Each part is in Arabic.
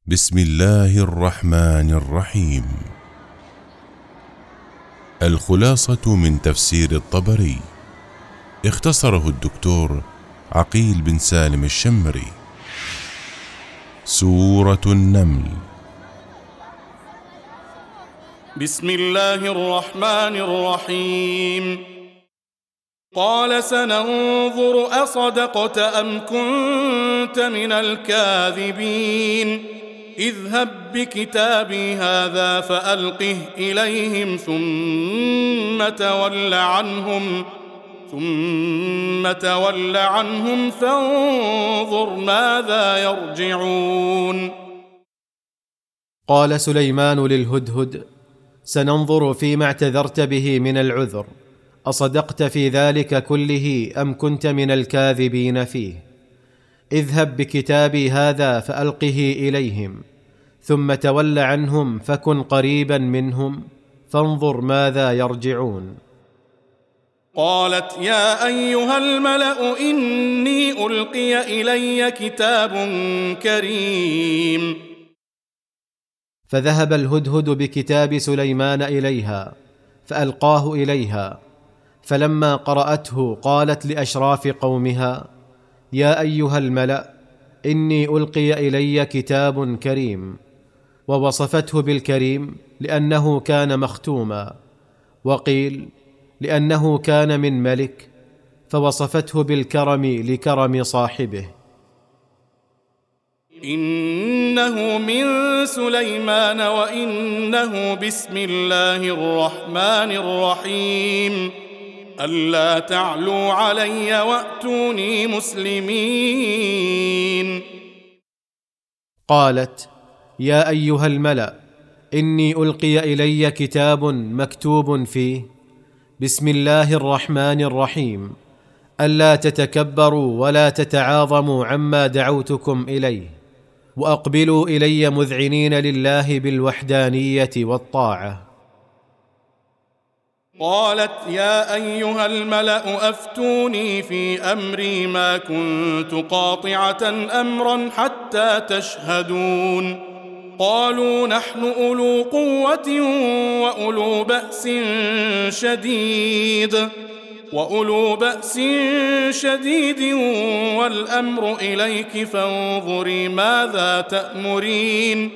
بسم الله الرحمن الرحيم. الخلاصة من تفسير الطبري، اختصره الدكتور عقيل بن سالم الشمري. سورة النمل. بسم الله الرحمن الرحيم. قال سننظر أصدقت أم كنت من الكاذبين اذهب بكتابي هذا فألقه إليهم ثم تول عنهم فانظر ماذا يرجعون. قال سليمان للهدهد: سننظر فيما اعتذرت به من العذر، أصدقت في ذلك كله أم كنت من الكاذبين فيه؟ اذهب بكتابي هذا فألقه إليهم ثم تول عنهم فكن قريبا منهم فانظر ماذا يرجعون. قالت يا أيها الملأ إني ألقي إلي كتاب كريم. فذهب الهدهد بكتاب سليمان إليها فألقاه إليها، فلما قرأته قالت لأشراف قومها: يا أيها الملأ إني ألقي إلي كتاب كريم، ووصفته بالكريم لأنه كان مختوما، وقيل لأنه كان من ملك فوصفته بالكرم لكرم صاحبه. إنه من سليمان وإنه بسم الله الرحمن الرحيم ألا تعلوا علي وأتوني مسلمين. قالت: يا أيها الملأ إني ألقي إلي كتاب مكتوب فيه بسم الله الرحمن الرحيم ألا تتكبروا ولا تتعاظموا عما دعوتكم إليه، وأقبلوا إلي مذعنين لله بالوحدانية والطاعة. قالت يا أيها الملأ أفتوني في أمري ما كنت قاطعة أمرا حتى تشهدون. قالوا نحن أولو قوة وأولو بأس شديد والأمر إليك فانظري ماذا تأمرين.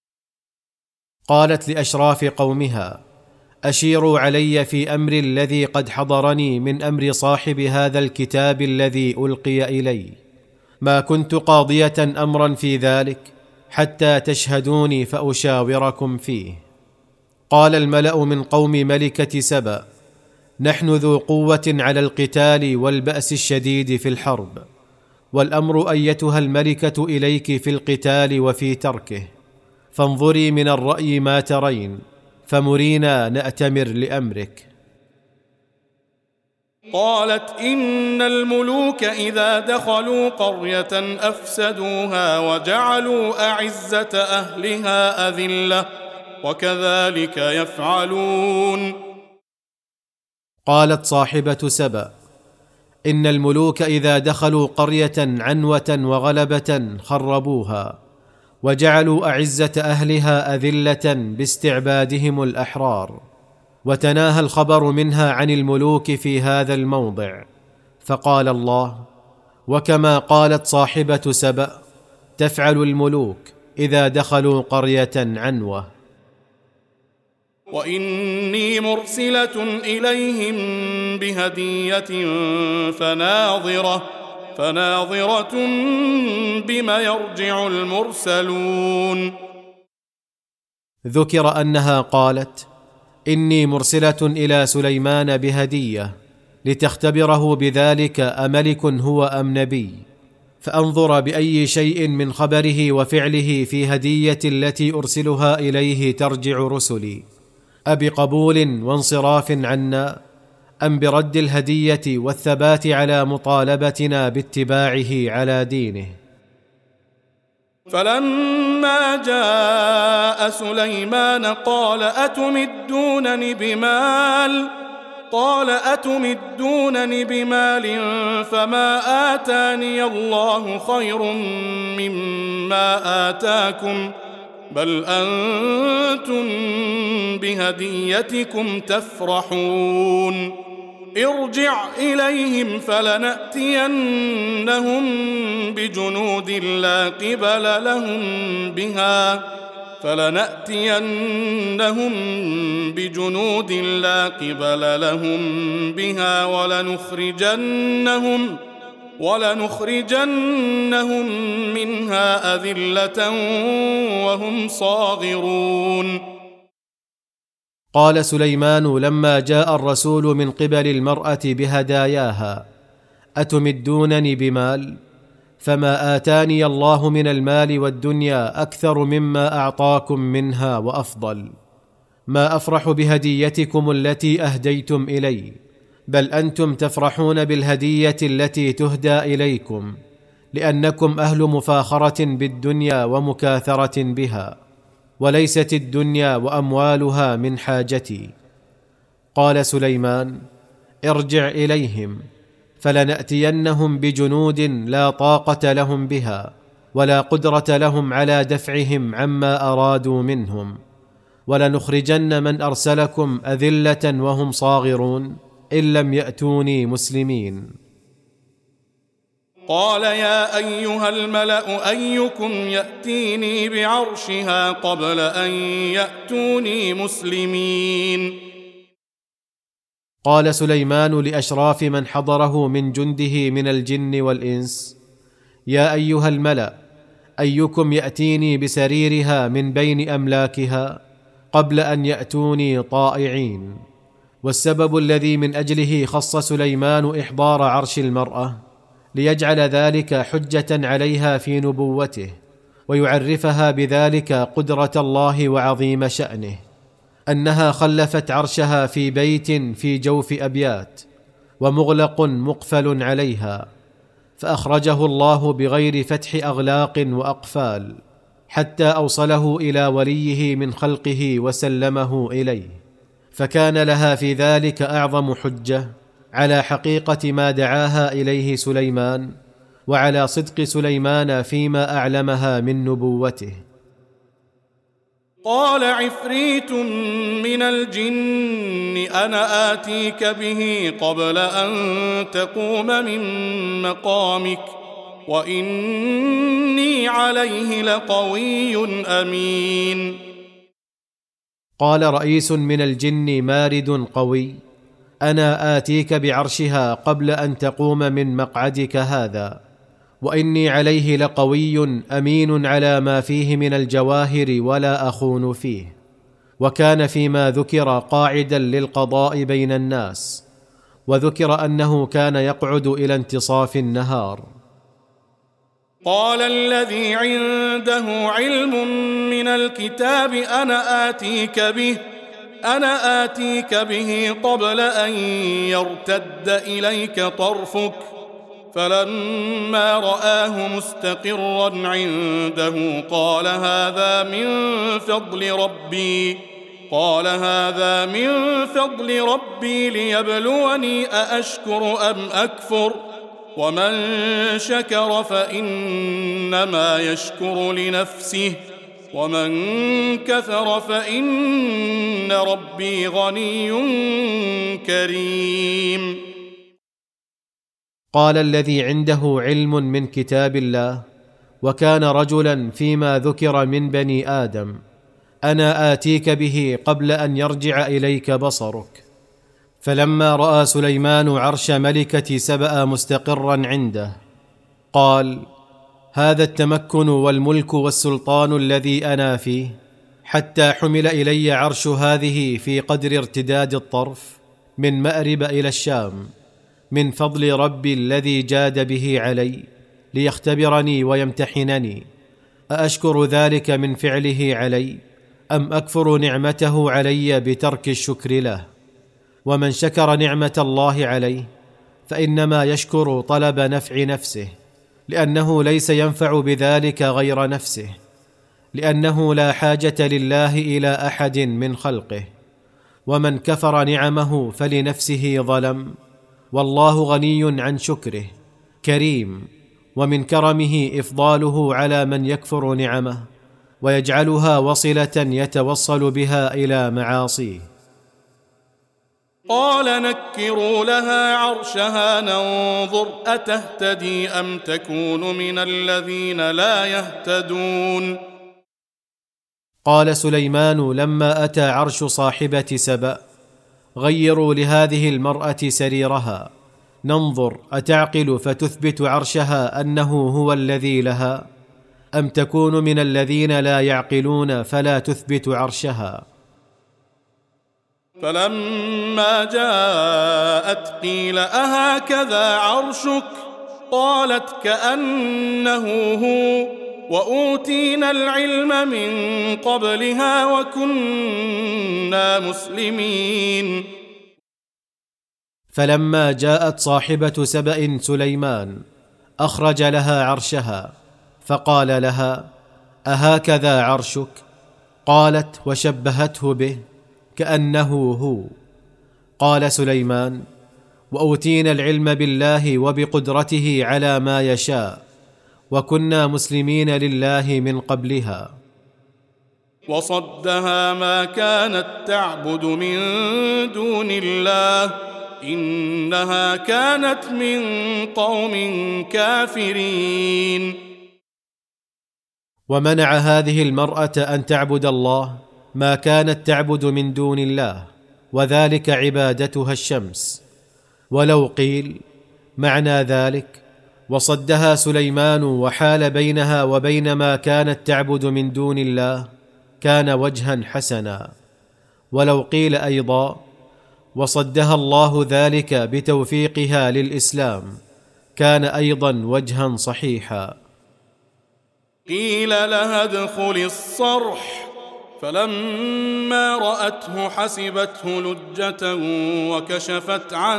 قالت لأشراف قومها: أشيروا علي في أمر الذي قد حضرني من أمر صاحب هذا الكتاب الذي ألقي إلي، ما كنت قاضية أمرا في ذلك حتى تشهدوني فأشاوركم فيه. قال الملأ من قوم ملكة سبأ: نحن ذو قوة على القتال والبأس الشديد في الحرب، والأمر أيتها الملكة إليك في القتال وفي تركه، فانظري من الرأي ما ترين فمرينا نأتمر لأمرك. قالت إن الملوك إذا دخلوا قرية أفسدوها وجعلوا أعزة أهلها أذلة وكذلك يفعلون. قالت صاحبة سبأ: إن الملوك إذا دخلوا قرية عنوة وغلبة خربوها وجعلوا أعزة أهلها أذلة باستعبادهم الأحرار. وتناهى الخبر منها عن الملوك في هذا الموضع، فقال الله: وكما قالت صاحبة سبأ تفعل الملوك إذا دخلوا قرية عنوة. وإني مرسلة إليهم بهدية فناظرة بما يرجع المرسلون. ذكر أنها قالت: إني مرسلة إلى سليمان بهدية لتختبره بذلك أملك هو أم نبي، فأنظر بأي شيء من خبره وفعله في هدية التي أرسلها إليه ترجع رسلي، أبقبول وانصراف عنا أم برد الهدية والثبات على مطالبتنا باتباعه على دينه. فلما جاء سليمان قال قال أتمدونني بمال فما آتاني الله خير مما آتاكم بل أنتم بهديتكم تفرحون ارجع إليهم فلنأتينهم بجنود لا قبل لهم بها ولنخرجنهم منها أذلة وهم صاغرون. قال سليمان لما جاء الرسول من قبل المرأة بهداياها: أتمدونني بمال؟ فما آتاني الله من المال والدنيا أكثر مما أعطاكم منها وأفضل. ما أفرح بهديتكم التي أهديتم إلي، بل أنتم تفرحون بالهدية التي تهدى إليكم، لأنكم أهل مفاخرة بالدنيا ومكاثرة بها، وليست الدنيا وأموالها من حاجتي. قال سليمان: ارجع إليهم فلنأتينهم بجنود لا طاقة لهم بها ولا قدرة لهم على دفعهم عما أرادوا منهم، ولنخرجن من أرسلكم أذلة وهم صاغرون إن لم يأتوني مسلمين. قال يا أيها الملأ أيكم يأتيني بعرشها قبل أن يأتوني مسلمين. قال سليمان لأشراف من حضره من جنده من الجن والإنس: يا أيها الملأ أيكم يأتيني بسريرها من بين أملاكها قبل أن يأتوني طائعين. والسبب الذي من أجله خص سليمان إحضار عرش المرأة ليجعل ذلك حجة عليها في نبوته، ويعرفها بذلك قدرة الله وعظيم شأنه، أنها خلفت عرشها في بيت في جوف أبيات ومغلق مقفل عليها، فأخرجه الله بغير فتح أغلاق وأقفال حتى أوصله إلى وليه من خلقه وسلمه إليه، فكان لها في ذلك أعظم حجة على حقيقة ما دعاها إليه سليمان، وعلى صدق سليمان فيما أعلمها من نبوته. قال عفريت من الجن أنا آتيك به قبل أن تقوم من مقامك وإني عليه لقوي أمين. قال رئيس من الجن مارد قوي: أنا آتيك بعرشها قبل أن تقوم من مقعدك هذا، وإني عليه لقوي أمين على ما فيه من الجواهر ولا أخون فيه. وكان فيما ذكر قاعدا للقضاء بين الناس، وذكر أنه كان يقعد إلى انتصاف النهار. قال الذي عنده علم من الكتاب أنا آتيك به قبل أن يرتد إليك طرفك فلما رآه مستقرا عنده قال هذا من فضل ربي ليبلوني أأشكر أم أكفر ومن شكر فإنما يشكر لنفسه ومن كفر فإن ربي غني كريم. قال الذي عنده علم من كتاب الله وكان رجلا فيما ذكر من بني آدم: أنا آتيك به قبل أن يرجع إليك بصرك. فلما رأى سليمان عرش ملكة سبأ مستقرا عنده قال: هذا التمكن والملك والسلطان الذي أنا فيه، حتى حمل إلي عرش هذه في قدر ارتداد الطرف من مأرب إلى الشام، من فضل ربي الذي جاد به علي ليختبرني ويمتحنني، أأشكر ذلك من فعله علي أم أكفر نعمته علي بترك الشكر له؟ ومن شكر نعمة الله عليه فإنما يشكر طلب نفع نفسه، لأنه ليس ينفع بذلك غير نفسه، لأنه لا حاجة لله إلى أحد من خلقه، ومن كفر نعمه فلنفسه ظلم، والله غني عن شكره كريم، ومن كرمه إفضاله على من يكفر نعمه ويجعلها وصلة يتوصل بها إلى معاصيه. قال نكروا لها عرشها ننظر أتهتدي أم تكون من الذين لا يهتدون. قال سليمان لما أتى عرش صاحبة سبأ: غيروا لهذه المرأة سريرها ننظر أتعقل فتثبت عرشها أنه هو الذي لها، أم تكون من الذين لا يعقلون فلا تثبت عرشها. فلما جاءت قيل أهكذا عرشك؟ قالت كأنه هو، وأوتينا العلم من قبلها وكنا مسلمين. فلما جاءت صاحبة سبأ سليمان أخرج لها عرشها فقال لها: أهكذا عرشك؟ قالت وشبهته به كأنه هو. قال سليمان: وأوتينا العلم بالله وبقدرته على ما يشاء، وكنا مسلمين لله من قبلها. وصدها ما كانت تعبد من دون الله إنها كانت من قوم كافرين. ومنع هذه المرأة أن تعبد الله ما كانت تعبد من دون الله، وذلك عبادتها الشمس. ولو قيل معنى ذلك: وصدها سليمان وحال بينها وبين ما كانت تعبد من دون الله، كان وجها حسنا. ولو قيل أيضا: وصدها الله ذلك بتوفيقها للإسلام، كان أيضا وجها صحيحا. قيل لها ادخل الصرح، فلما رأته حسبته لجة وكشفت عن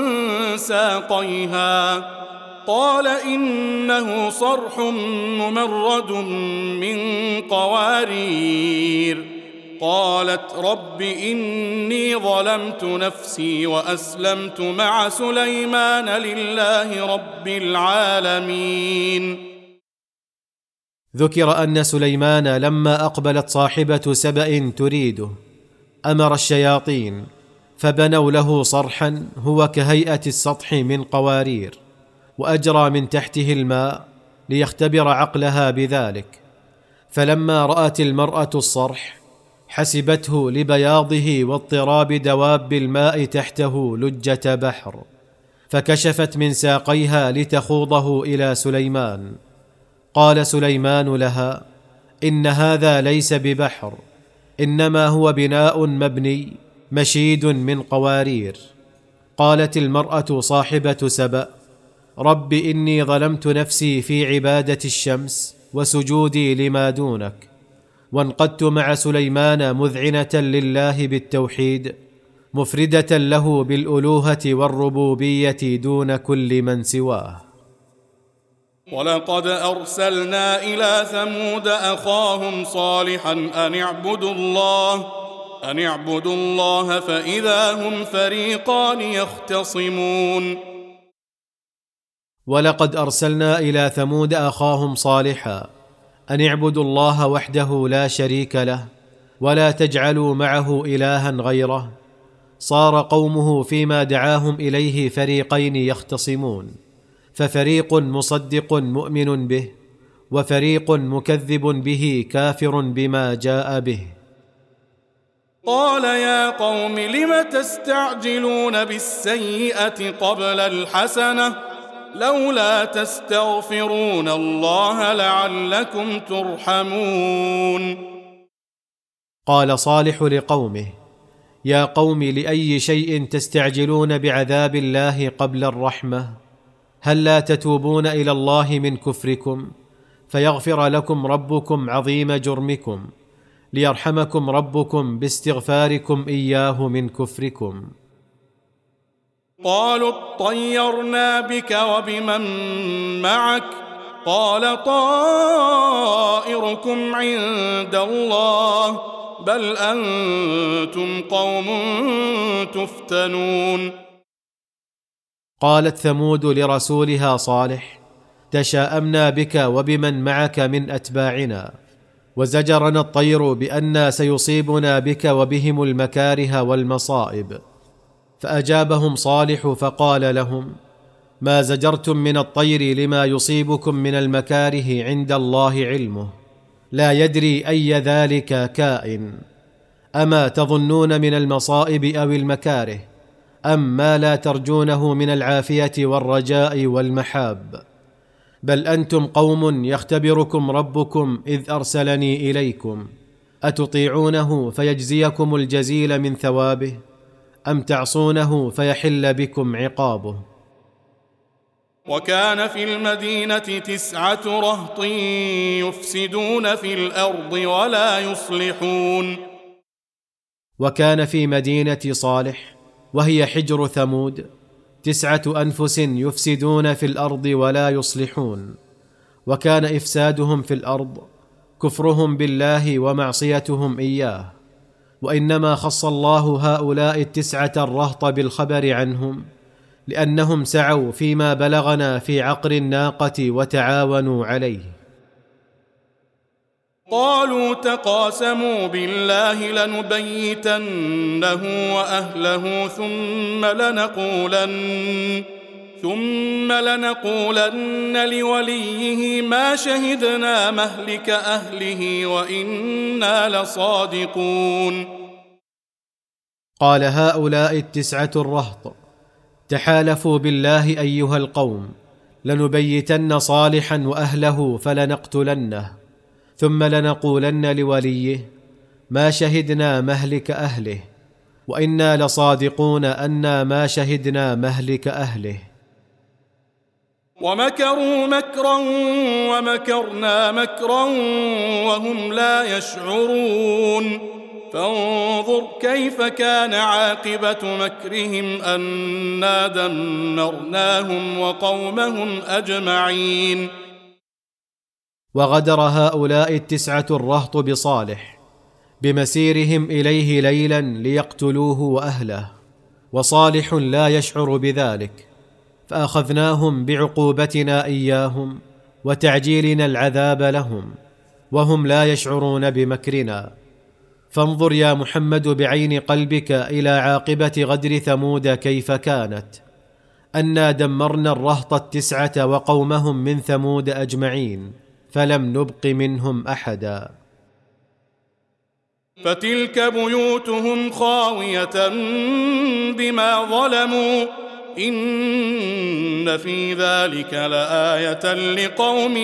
ساقيها، قال إنه صرح ممرد من قوارير. قالت رب إني ظلمت نفسي وأسلمت مع سليمان لله رب العالمين. ذكر أن سليمان لما أقبلت صاحبة سبأ تريده أمر الشياطين فبنوا له صرحا هو كهيئة السطح من قوارير، وأجرى من تحته الماء ليختبر عقلها بذلك. فلما رأت المرأة الصرح حسبته لبياضه واضطراب دواب الماء تحته لجة بحر، فكشفت من ساقيها لتخوضه إلى سليمان. قال سليمان لها: إن هذا ليس ببحر، إنما هو بناء مبني مشيد من قوارير. قالت المرأة صاحبة سبأ: رب إني ظلمت نفسي في عبادة الشمس وسجودي لما دونك، وانقدت مع سليمان مذعنة لله بالتوحيد، مفردة له بالألوهة والربوبية دون كل من سواه. ولقد أرسلنا إلى ثمود أخاهم صالحا أن اعبدوا الله فإذا هم فريقان يختصمون. ولقد أرسلنا إلى ثمود أخاهم صالحا أن اعبدوا الله وحده لا شريك له ولا تجعلوا معه إلها غيره. صار قومه فيما دعاهم إليه فريقين يختصمون، ففريق مصدق مؤمن به، وفريق مكذب به كافر بما جاء به. قال يا قوم لم تستعجلون بالسيئة قبل الحسنة لولا تستغفرون الله لعلكم ترحمون. قال صالح لقومه: يا قوم لأي شيء تستعجلون بعذاب الله قبل الرحمة؟ هل لا تتوبون إلى الله من كفركم فيغفر لكم ربكم عظيم جرمكم، ليرحمكم ربكم باستغفاركم إياه من كفركم؟ قالوا اطيرنا بك وبمن معك قال طائركم عند الله بل أنتم قوم تفتنون. قالت ثمود لرسولها صالح: تشاءمنا بك وبمن معك من أتباعنا، وزجرنا الطير بأن سيصيبنا بك وبهم المكاره والمصائب. فأجابهم صالح فقال لهم: ما زجرتم من الطير لما يصيبكم من المكاره عند الله علمه، لا يدري أي ذلك كائن. أما تظنون من المصائب أو المكاره أم ما لا ترجونه من العافية والرجاء والمحاب؟ بل أنتم قوم يختبركم ربكم إذ أرسلني إليكم، أتطيعونه فيجزيكم الجزيل من ثوابه، أم تعصونه فيحل بكم عقابه؟ وكان في المدينة 9 رهط يفسدون في الأرض ولا يصلحون. وكان في مدينة صالح وهي حجر ثمود 9 أنفس يفسدون في الأرض ولا يصلحون. وكان إفسادهم في الأرض كفرهم بالله ومعصيتهم إياه، وإنما خص الله هؤلاء 9 الرهط بالخبر عنهم لأنهم سعوا فيما بلغنا في عقر الناقة وتعاونوا عليه. قالوا تقاسموا بالله لنبيتنه وأهله ثم لنقولن لوليه ما شهدنا مهلك أهله وإنا لصادقون. قال هؤلاء 9 الرهط: تحالفوا بالله أيها القوم، لنبيتن صالحا وأهله فلنقتلنه، ثم لنقولن لوليه ما شهدنا مهلك أهله وإنا لصادقون أنا ما شهدنا مهلك أهله. ومكروا مكرا ومكرنا مكرا وهم لا يشعرون. فانظر كيف كان عاقبة مكرهم أنا دمرناهم وقومهم أجمعين. وغدر هؤلاء 9 الرهط بصالح بمسيرهم إليه ليلا ليقتلوه وأهله، وصالح لا يشعر بذلك، فأخذناهم بعقوبتنا إياهم وتعجيلنا العذاب لهم وهم لا يشعرون بمكرنا. فانظر يا محمد بعين قلبك إلى عاقبة غدر ثمود كيف كانت، أنا دمرنا الرهط 9 وقومهم من ثمود أجمعين فلم نبق منهم أحدا. فتلك بيوتهم خاوية بما ظلموا إن في ذلك لآية لقوم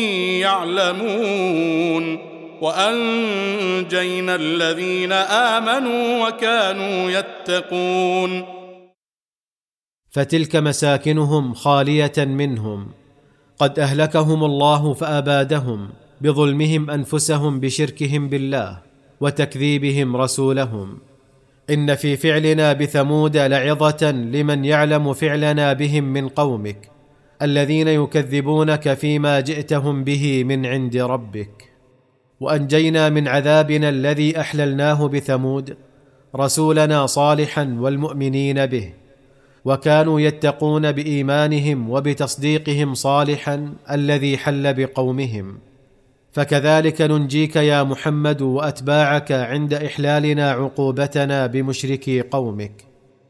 يعلمون. وأنجينا الذين آمنوا وكانوا يتقون. فتلك مساكنهم خالية منهم، قد أهلكهم الله فأبادهم بظلمهم أنفسهم بشركهم بالله وتكذيبهم رسولهم. إن في فعلنا بثمود لعظة لمن يعلم فعلنا بهم من قومك الذين يكذبونك فيما جئتهم به من عند ربك. وأنجينا من عذابنا الذي أحللناه بثمود رسولنا صالحا والمؤمنين به، وكانوا يتقون بإيمانهم وبتصديقهم صالحا الذي حل بقومهم. فكذلك ننجيك يا محمد وأتباعك عند إحلالنا عقوبتنا بمشركي قومك.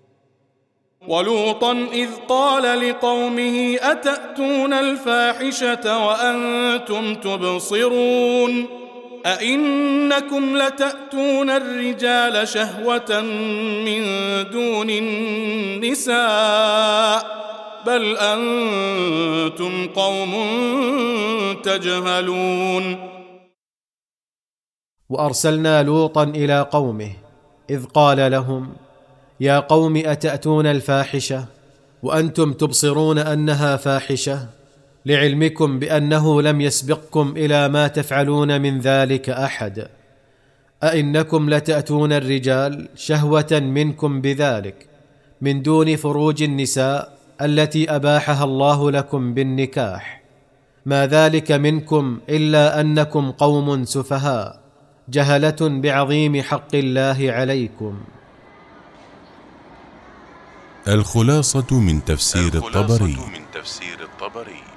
ولوطا إذ قال لقومه أتأتون الفاحشة وأنتم تبصرون أئنكم لتأتون الرجال شهوة من دون النساء بل أنتم قوم تجهلون. وأرسلنا لوطا إلى قومه إذ قال لهم يا قوم أتأتون الفاحشة وأنتم تبصرون أنها فاحشة، لعلمكم بأنه لم يسبقكم إلى ما تفعلون من ذلك أحد. أئنكم لتأتون الرجال شهوة منكم بذلك من دون فروج النساء التي أباحها الله لكم بالنكاح، ما ذلك منكم إلا أنكم قوم سفهاء جهله بعظيم حق الله عليكم. الخلاصة من تفسير الطبري.